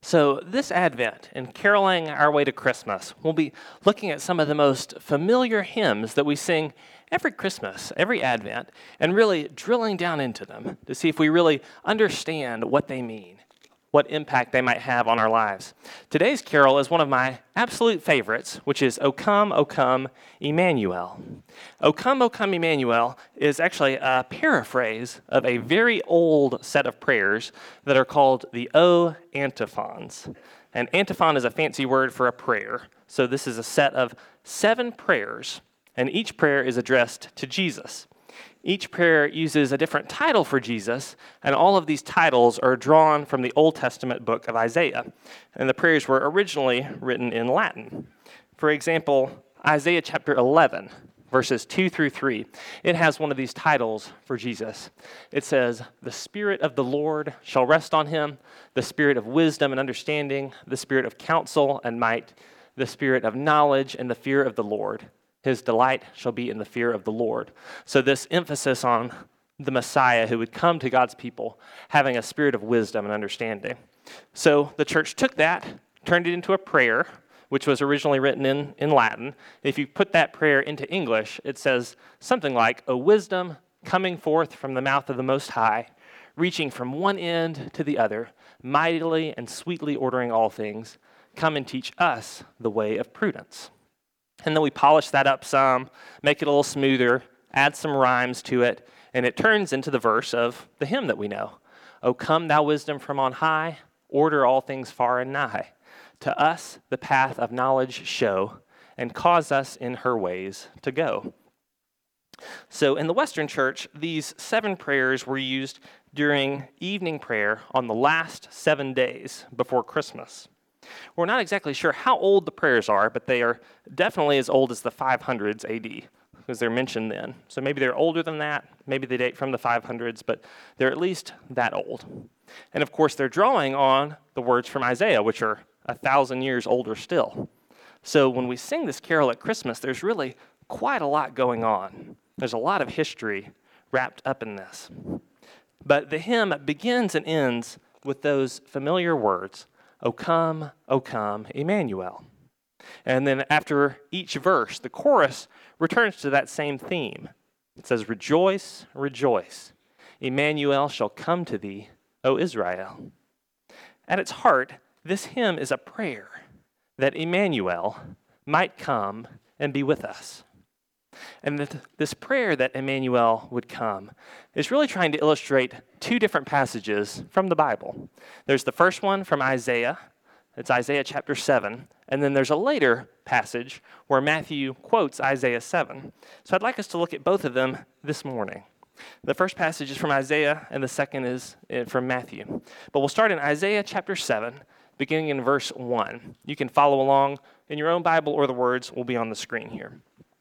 So, this Advent, in caroling our way to Christmas, we'll be looking at some of the most familiar hymns that we sing every Christmas, every Advent, and really drilling down into them to see if we really understand what they mean, what impact they might have on our lives. Today's carol is one of my absolute favorites, which is O Come, Emmanuel. O Come, Emmanuel is actually a paraphrase of a very old set of prayers that are called the O Antiphons. And antiphon is a fancy word for a prayer. So this is a set of 7 prayers, and each prayer is addressed to Jesus. Each prayer uses a different title for Jesus, and all of these titles are drawn from the Old Testament book of Isaiah. And the prayers were originally written in Latin. For example, Isaiah chapter 11, verses 2 through 3, it has one of these titles for Jesus. It says, "The Spirit of the Lord shall rest on him, the Spirit of wisdom and understanding, the Spirit of counsel and might, the Spirit of knowledge and the fear of the Lord. His delight shall be in the fear of the Lord." So this emphasis on the Messiah who would come to God's people, having a spirit of wisdom and understanding. So the church took that, turned it into a prayer, which was originally written in Latin. If you put that prayer into English, it says something like, "O wisdom coming forth from the mouth of the Most High, reaching from one end to the other, mightily and sweetly ordering all things, come and teach us the way of prudence." And then we polish that up some, make it a little smoother, add some rhymes to it, and it turns into the verse of the hymn that we know. "O come, thou wisdom from on high, order all things far and nigh. To us the path of knowledge show, and cause us in her ways to go." So in the Western Church, these 7 prayers were used during evening prayer on the last 7 days before Christmas. We're not exactly sure how old the prayers are, but they are definitely as old as the 500s AD, because they're mentioned then. So maybe they're older than that, maybe they date from the 500s, but they're at least that old. And of course, they're drawing on the words from Isaiah, which are 1,000 years older still. So when we sing this carol at Christmas, there's really quite a lot going on. There's a lot of history wrapped up in this. But the hymn begins and ends with those familiar words, O come, Emmanuel." And then after each verse, the chorus returns to that same theme. It says, "Rejoice, rejoice, Emmanuel shall come to thee, O Israel." At its heart, this hymn is a prayer that Emmanuel might come and be with us. And this prayer that Emmanuel would come is really trying to illustrate 2 different passages from the Bible. There's the first one from Isaiah. It's Isaiah chapter 7. And then there's a later passage where Matthew quotes Isaiah 7. So I'd like us to look at both of them this morning. The first passage is from Isaiah, and the second is from Matthew. But we'll start in Isaiah chapter 7, beginning in verse 1. You can follow along in your own Bible, or the words will be on the screen here.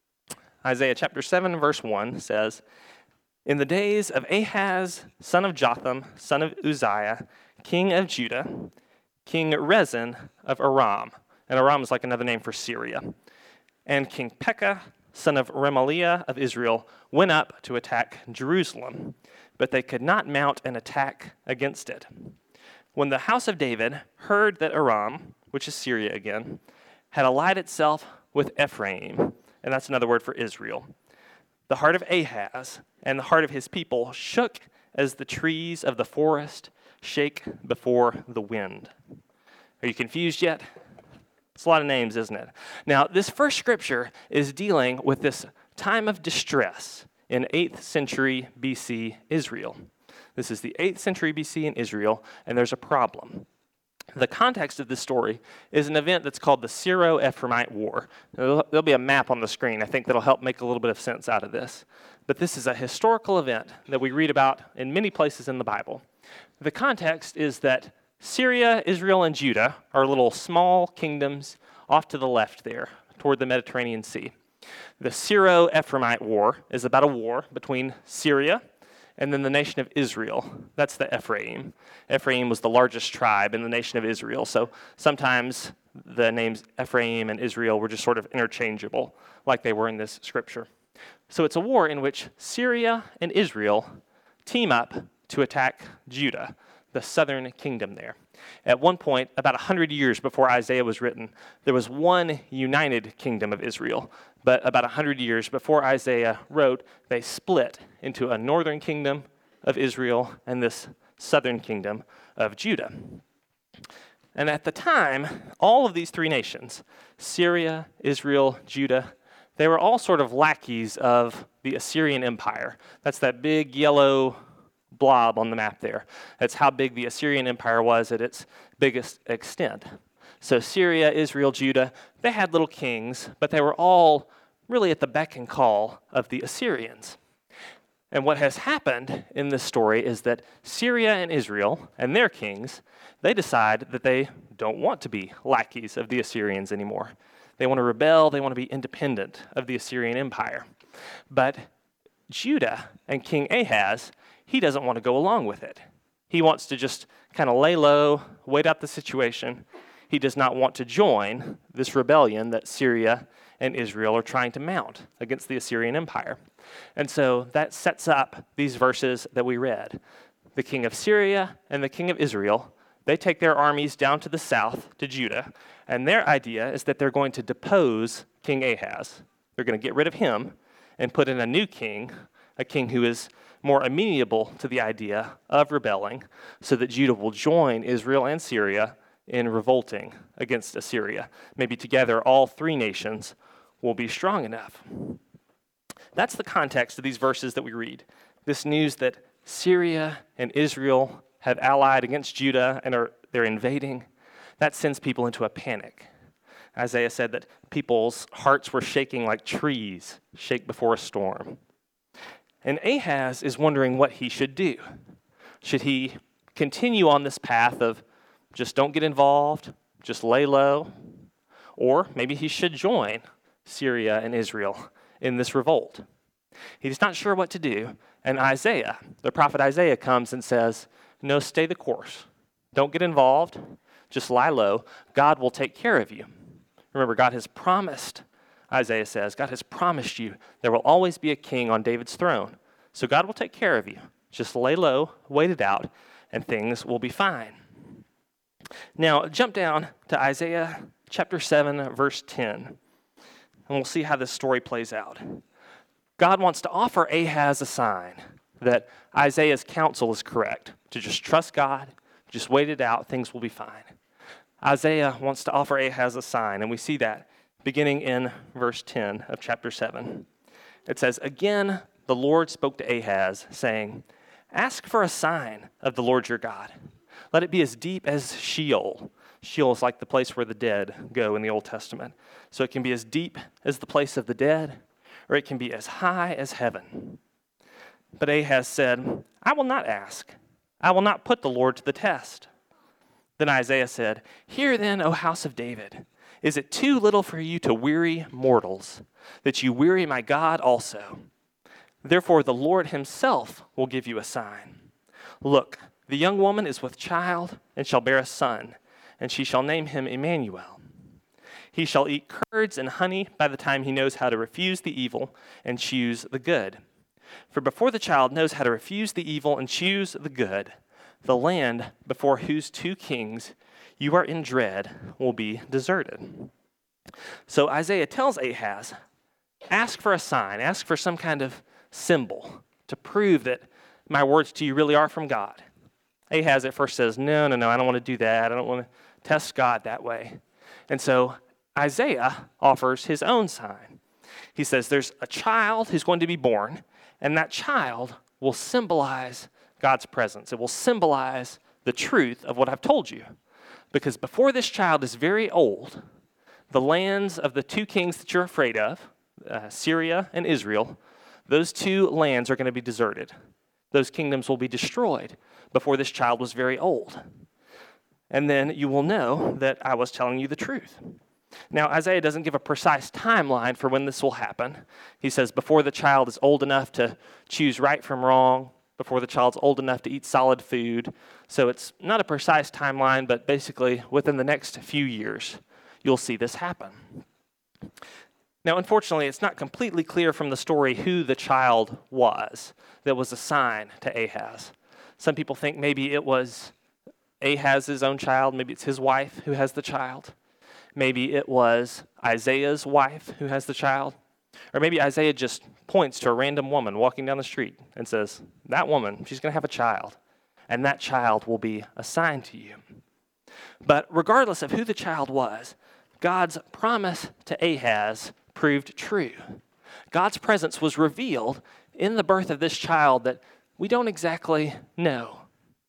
Isaiah chapter 7, verse 1 says, "In the days of Ahaz, son of Jotham, son of Uzziah, king of Judah, King Rezin of Aram," and Aram is like another name for Syria, "and King Pekah, son of Remaliah of Israel, went up to attack Jerusalem, but they could not mount an attack against it. When the house of David heard that Aram," which is Syria again, "had allied itself with Ephraim," and that's another word for Israel, "the heart of Ahaz and the heart of his people shook as the trees of the forest shake before the wind." Are you confused yet? It's a lot of names, isn't it? Now, this first scripture is dealing with this time of distress in 8th century BC Israel. This is the 8th century BC in Israel, and there's a problem. The context of this story is an event that's called the Syro-Ephraimite War. There'll be a map on the screen, I think, that'll help make a little bit of sense out of this. But this is a historical event that we read about in many places in the Bible. The context is that Syria, Israel, and Judah are little small kingdoms off to the left there, toward the Mediterranean Sea. The Syro-Ephraimite War is about a war between Syria and then the nation of Israel. That's the Ephraim. Ephraim was the largest tribe in the nation of Israel, so sometimes the names Ephraim and Israel were just sort of interchangeable, like they were in this scripture. So it's a war in which Syria and Israel team up to attack Judah, the southern kingdom there. At one point, about 100 years before Isaiah was written, there was one united kingdom of Israel. But about 100 years before Isaiah wrote, they split into a northern kingdom of Israel and this southern kingdom of Judah. And at the time, all of these three nations, Syria, Israel, Judah, they were all sort of lackeys of the Assyrian Empire. That's that big yellow blob on the map there. That's how big the Assyrian Empire was at its biggest extent. So Syria, Israel, Judah, they had little kings, but they were all really at the beck and call of the Assyrians. And what has happened in this story is that Syria and Israel and their kings, they decide that they don't want to be lackeys of the Assyrians anymore. They want to rebel, they want to be independent of the Assyrian Empire. But Judah and King Ahaz, he doesn't want to go along with it. He wants to just kind of lay low, wait out the situation. He does not want to join this rebellion that Syria and Israel are trying to mount against the Assyrian Empire. And so that sets up these verses that we read. The king of Syria and the king of Israel, they take their armies down to the south, to Judah, and their idea is that they're going to depose King Ahaz. They're going to get rid of him and put in a new king, a king who is more amenable to the idea of rebelling, so that Judah will join Israel and Syria in revolting against Assyria. Maybe together all three nations will be strong enough. That's the context of these verses that we read. This news that Syria and Israel have allied against Judah and they're invading, that sends people into a panic. Isaiah said that people's hearts were shaking like trees shake before a storm. And Ahaz is wondering what he should do. Should he continue on this path of just don't get involved, just lay low? Or maybe he should join Syria and Israel in this revolt. He's not sure what to do. And Isaiah, the prophet Isaiah, comes and says, no, stay the course. Don't get involved. Just lie low. God will take care of you. Remember, God has promised, Isaiah says, God has promised you there will always be a king on David's throne. So God will take care of you. Just lay low, wait it out, and things will be fine. Now, jump down to Isaiah chapter 7, verse 10, and we'll see how this story plays out. God wants to offer Ahaz a sign that Isaiah's counsel is correct, to just trust God, just wait it out, things will be fine. Isaiah wants to offer Ahaz a sign, and we see that beginning in verse 10 of chapter 7. It says, again, the Lord spoke to Ahaz, saying, ask for a sign of the Lord your God. Let it be as deep as Sheol. Sheol is like the place where the dead go in the Old Testament. So it can be as deep as the place of the dead, or it can be as high as heaven. But Ahaz said, I will not ask. I will not put the Lord to the test. Then Isaiah said, hear then, O house of David, is it too little for you to weary mortals, that you weary my God also? Therefore the Lord himself will give you a sign. Look, the young woman is with child and shall bear a son, and she shall name him Emmanuel. He shall eat curds and honey by the time he knows how to refuse the evil and choose the good. For before the child knows how to refuse the evil and choose the good, the land before whose two kings you are in dread will be deserted. So Isaiah tells Ahaz, ask for a sign, ask for some kind of symbol to prove that my words to you really are from God. Ahaz at first says, no, I don't want to do that. I don't want to test God that way. And so Isaiah offers his own sign. He says there's a child who's going to be born, and that child will symbolize God's presence. It will symbolize the truth of what I've told you. Because before this child is very old, the lands of the two kings that you're afraid of, Syria and Israel, those two lands are going to be deserted. Those kingdoms will be destroyed before this child was very old. And then you will know that I was telling you the truth. Now, Isaiah doesn't give a precise timeline for when this will happen. He says before the child is old enough to choose right from wrong, before the child's old enough to eat solid food. So it's not a precise timeline, but basically within the next few years, you'll see this happen. Now, unfortunately, it's not completely clear from the story who the child was that was a sign to Ahaz. Some people think maybe it was Ahaz's own child. Maybe it's his wife who has the child. Maybe it was Isaiah's wife who has the child. Or maybe Isaiah just points to a random woman walking down the street and says, that woman, she's going to have a child, and that child will be assigned to you. But regardless of who the child was, God's promise to Ahaz proved true. God's presence was revealed in the birth of this child that we don't exactly know.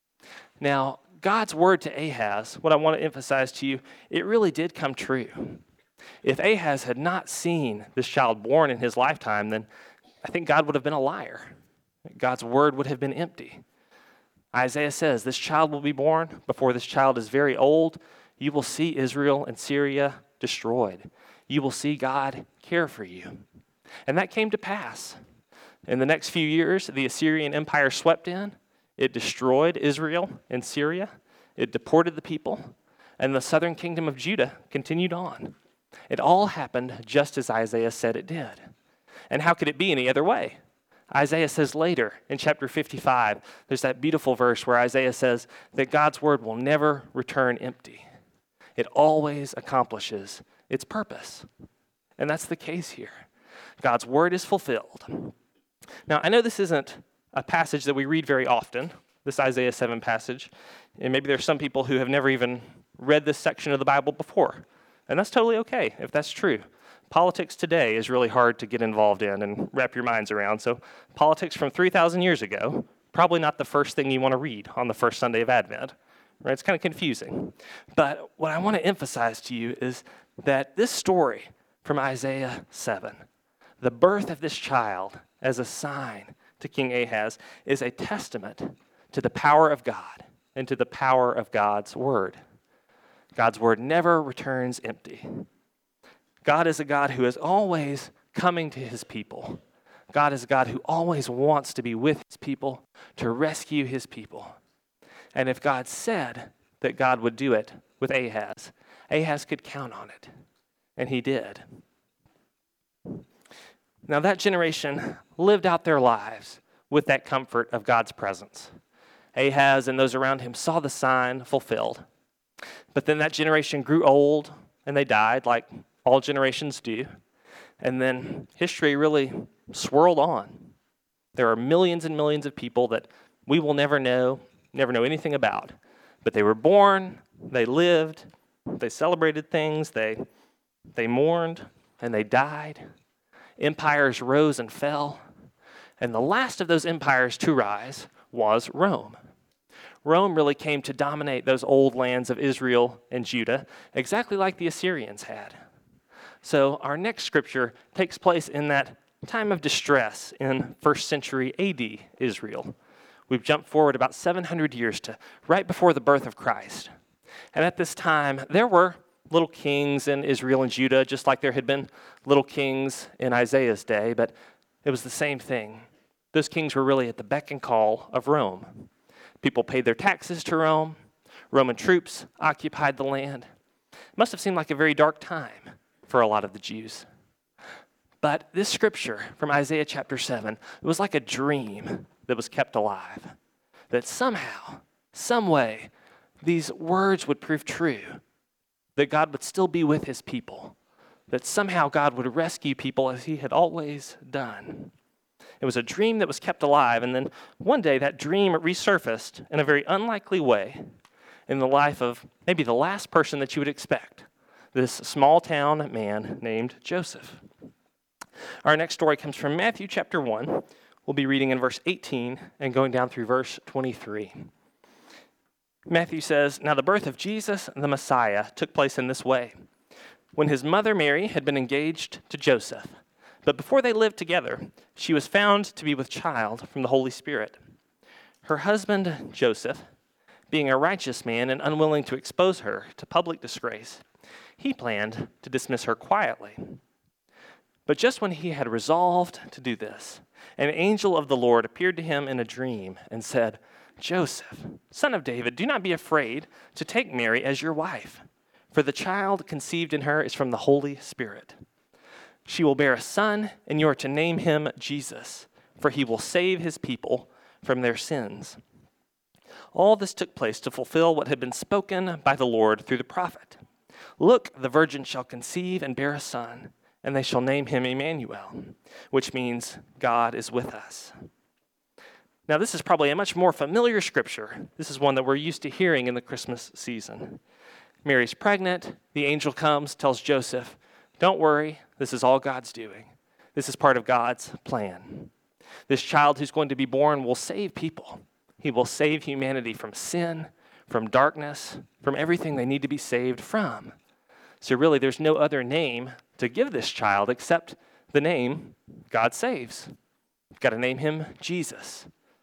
Now, God's word to Ahaz, what I want to emphasize to you, it really did come true. If Ahaz had not seen this child born in his lifetime, then I think God would have been a liar. God's word would have been empty. Isaiah says, this child will be born. Before this child is very old, you will see Israel and Syria destroyed. You will see God care for you. And that came to pass. In the next few years, the Assyrian Empire swept in. It destroyed Israel and Syria. It deported the people. And the southern kingdom of Judah continued on. It all happened just as Isaiah said it did. And how could it be any other way? Isaiah says later in chapter 55, there's that beautiful verse where Isaiah says that God's word will never return empty. It always accomplishes its purpose. And that's the case here. God's word is fulfilled. Now, I know this isn't a passage that we read very often, this Isaiah 7 passage, and maybe there's some people who have never even read this section of the Bible before, and that's totally okay if that's true. Politics today is really hard to get involved in and wrap your minds around, so politics from 3,000 years ago, probably not the first thing you want to read on the first Sunday of Advent, right? It's kind of confusing. But what I want to emphasize to you is that this story from Isaiah 7, the birth of this child as a sign to King Ahaz, is a testament to the power of God and to the power of God's word. God's word never returns empty. God is a God who is always coming to his people. God is a God who always wants to be with his people, to rescue his people. And if God said that God would do it with Ahaz, Ahaz could count on it. And he did. Now that generation lived out their lives with that comfort of God's presence. Ahaz and those around him saw the sign fulfilled. But then that generation grew old and they died like all generations do. And then history really swirled on. There are millions and millions of people that we will never know anything about. But they were born, they lived, they celebrated things, they mourned, and they died. Empires rose and fell. And the last of those empires to rise was Rome. Rome really came to dominate those old lands of Israel and Judah, exactly like the Assyrians had. So our next scripture takes place in that time of distress in 1st century AD Israel. We've jumped forward about 700 years to right before the birth of Christ. And at this time, there were little kings in Israel and Judah, just like there had been little kings in Isaiah's day, but it was the same thing. Those kings were really at the beck and call of Rome. People paid their taxes to Rome. Roman troops occupied the land. It must have seemed like a very dark time for a lot of the Jews. But this scripture from Isaiah chapter 7, it was like a dream that was kept alive. That somehow, some way, these words would prove true. That God would still be with his people. That somehow God would rescue people as he had always done. It was a dream that was kept alive, and then one day that dream resurfaced in a very unlikely way in the life of maybe the last person that you would expect, this small town man named Joseph. Our next story comes from Matthew chapter 1. We'll be reading in verse 18 and going down through verse 23. Matthew says, "Now the birth of Jesus, the Messiah, took place in this way. When his mother Mary had been engaged to Joseph, but before they lived together, she was found to be with child from the Holy Spirit. Her husband, Joseph, being a righteous man and unwilling to expose her to public disgrace, he planned to dismiss her quietly. But just when he had resolved to do this, an angel of the Lord appeared to him in a dream and said, 'Joseph, son of David, do not be afraid to take Mary as your wife, for the child conceived in her is from the Holy Spirit. She will bear a son, and you are to name him Jesus, for he will save his people from their sins.' All this took place to fulfill what had been spoken by the Lord through the prophet. Look, the virgin shall conceive and bear a son, and they shall name him Emmanuel, which means God is with us. Now, this is probably a much more familiar scripture. This is one that we're used to hearing in the Christmas season. Mary's pregnant. The angel comes, tells Joseph, don't worry, this is all God's doing. This is part of God's plan. This child who's going to be born will save people. He will save humanity from sin, from darkness, from everything they need to be saved from. So really, there's no other name to give this child except the name God saves. You've got to name him Jesus.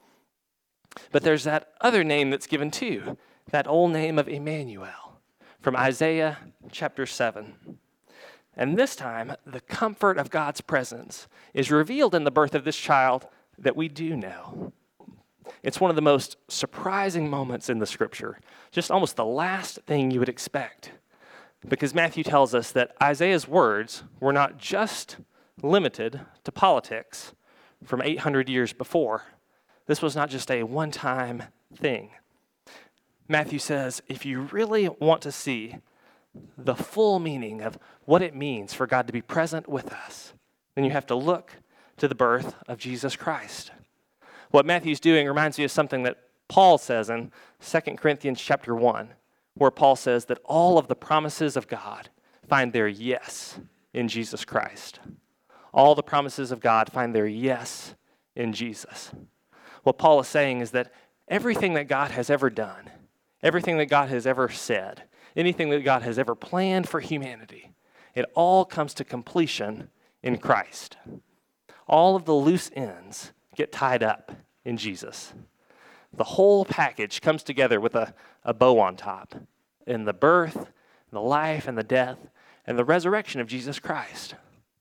But there's that other name that's given too, that old name of Emmanuel from Isaiah chapter 7. And this time, the comfort of God's presence is revealed in the birth of this child that we do know. It's one of the most surprising moments in the scripture, just almost the last thing you would expect. Because Matthew tells us that Isaiah's words were not just limited to politics from 800 years before. This was not just a one-time thing. Matthew says, if you really want to see the full meaning of what it means for God to be present with us, then you have to look to the birth of Jesus Christ. What Matthew's doing reminds me of something that Paul says in 2 Corinthians chapter 1, where Paul says that all of the promises of God find their yes in Jesus Christ. All the promises of God find their yes in Jesus. What Paul is saying is that everything that God has ever done, everything that God has ever said, anything that God has ever planned for humanity, it all comes to completion in Christ. All of the loose ends get tied up in Jesus. The whole package comes together with a bow on top in the birth, the life, and the death, and the resurrection of Jesus Christ.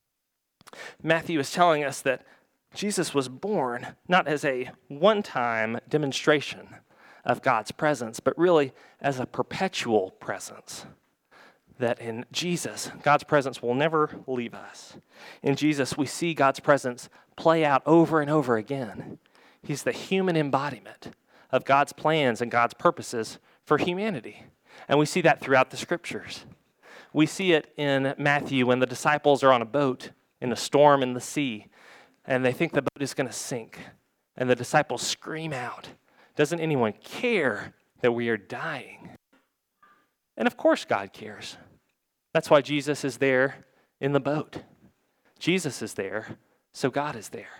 Matthew is telling us that Jesus was born not as a one-time demonstration of God's presence, but really as a perpetual presence. That in Jesus, God's presence will never leave us. In Jesus, we see God's presence play out over and over again. He's the human embodiment of God's plans and God's purposes for humanity. And we see that throughout the scriptures. We see it in Matthew when the disciples are on a boat in a storm in the sea, and they think the boat is going to sink. And the disciples scream out, doesn't anyone care that we are dying? And of course God cares. That's why Jesus is there in the boat. Jesus is there, so God is there.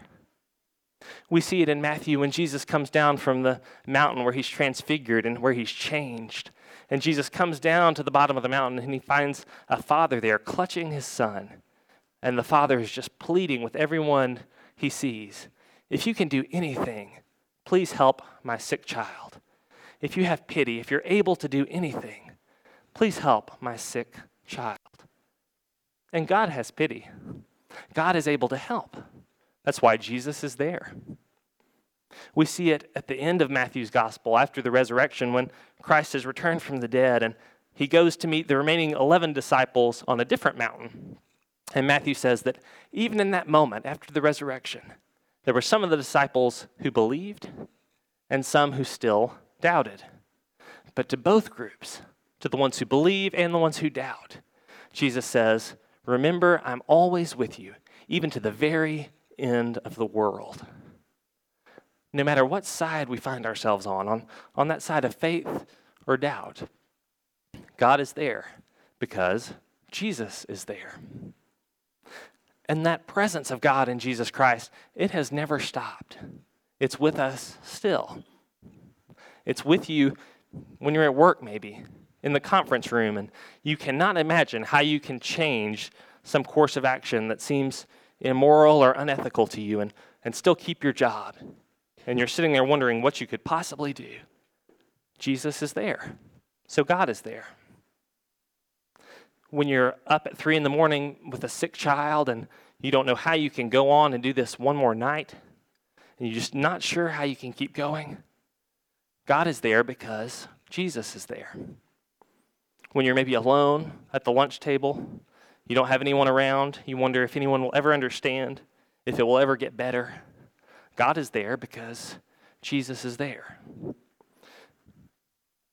We see it in Matthew when Jesus comes down from the mountain where he's transfigured and where he's changed. And Jesus comes down to the bottom of the mountain and he finds a father there clutching his son. And the father is just pleading with everyone he sees, if you can do anything, please help my sick child. If you have pity, if you're able to do anything, please help my sick child. And God has pity. God is able to help. That's why Jesus is there. We see it at the end of Matthew's gospel after the resurrection when Christ has returned from the dead and he goes to meet the remaining 11 disciples on a different mountain. And Matthew says that even in that moment after the resurrection, there were some of the disciples who believed and some who still doubted. But to both groups, to the ones who believe and the ones who doubt, Jesus says, remember, I'm always with you, even to the very end of the world. No matter what side we find ourselves on that side of faith or doubt, God is there because Jesus is there. And that presence of God in Jesus Christ, it has never stopped. It's with us still. It's with you when you're at work maybe, in the conference room, and you cannot imagine how you can change some course of action that seems immoral or unethical to you and still keep your job. And you're sitting there wondering what you could possibly do. Jesus is there. So God is there. When you're up at 3 a.m. with a sick child and you don't know how you can go on and do this one more night, and you're just not sure how you can keep going, God is there because Jesus is there. When you're maybe alone at the lunch table, you don't have anyone around, you wonder if anyone will ever understand, if it will ever get better, God is there because Jesus is there.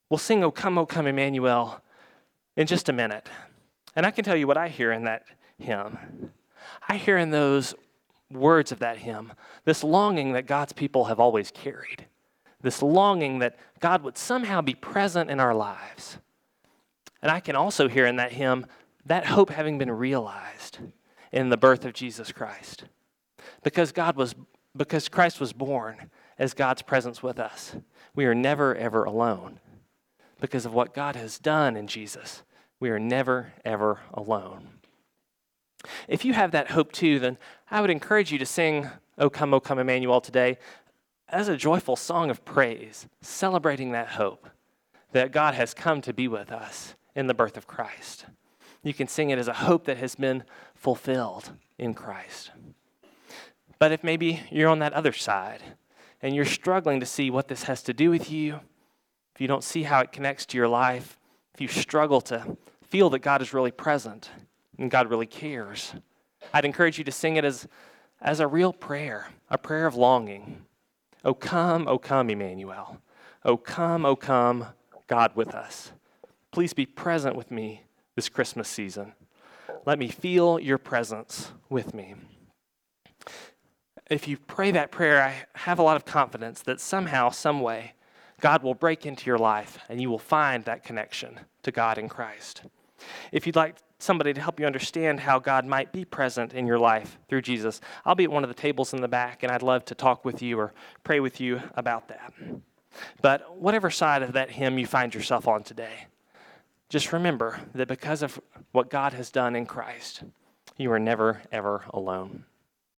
We'll sing O Come, Emmanuel in just a minute. And I can tell you what I hear in that hymn. I hear in those words of that hymn this longing that God's people have always carried, this longing that God would somehow be present in our lives. And I can also hear in that hymn that hope having been realized in the birth of Jesus Christ. Because Christ was born as God's presence with us, we are never, ever alone. Because of what God has done in Jesus, we are never, ever alone. If you have that hope too, then I would encourage you to sing O Come, Emmanuel today as a joyful song of praise, celebrating that hope that God has come to be with us in the birth of Christ. You can sing it as a hope that has been fulfilled in Christ. But if maybe you're on that other side and you're struggling to see what this has to do with you, if you don't see how it connects to your life, if you struggle to feel that God is really present and God really cares, I'd encourage you to sing it as a real prayer, a prayer of longing. O come, Emmanuel. O come, God with us. Please be present with me this Christmas season. Let me feel your presence with me. If you pray that prayer, I have a lot of confidence that somehow, some way, God will break into your life and you will find that connection to God in Christ. If you'd like somebody to help you understand how God might be present in your life through Jesus, I'll be at one of the tables in the back and I'd love to talk with you or pray with you about that. But whatever side of that hymn you find yourself on today, just remember that because of what God has done in Christ, you are never, ever alone.